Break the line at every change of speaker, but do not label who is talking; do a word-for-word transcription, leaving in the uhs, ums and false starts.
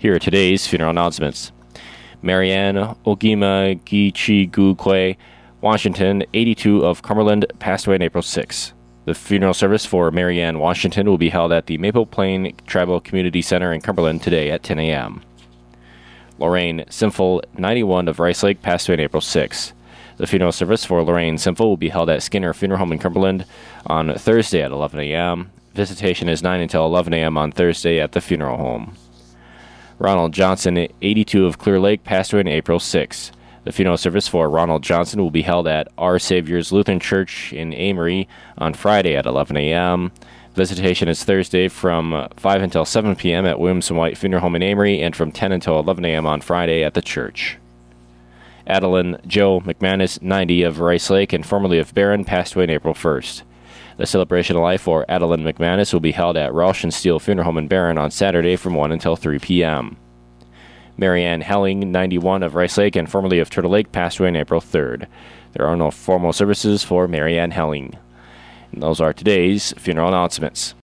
Here are today's funeral announcements. Marianne Ogima Gichigukwe, Washington, eighty-two, of Cumberland, passed away on April sixth. The funeral service for Marianne Washington will be held at the Maple Plain Tribal Community Center in Cumberland today at ten a.m. Lorraine Simful, ninety-one, of Rice Lake, passed away on April sixth. The funeral service for Lorraine Simful will be held at Skinner Funeral Home in Cumberland on Thursday at eleven a.m. Visitation is nine until eleven a.m. on Thursday at the funeral home. Ronald Johnson, eighty-two, of Clear Lake, passed away on April sixth. The funeral service for Ronald Johnson will be held at Our Savior's Lutheran Church in Amory on Friday at eleven a.m. Visitation is Thursday from five until seven p.m. at Williamson White Funeral Home in Amory and from ten until eleven a.m. on Friday at the church. Adeline Joe McManus, ninety, of Rice Lake and formerly of Barron, passed away on April first. The celebration of life for Adeline McManus will be held at Roush and Steele Funeral Home in Barron on Saturday from one until three p.m. Marianne Helling, ninety-one, of Rice Lake and formerly of Turtle Lake, passed away on April third. There are no formal services for Marianne Helling. And those are today's funeral announcements.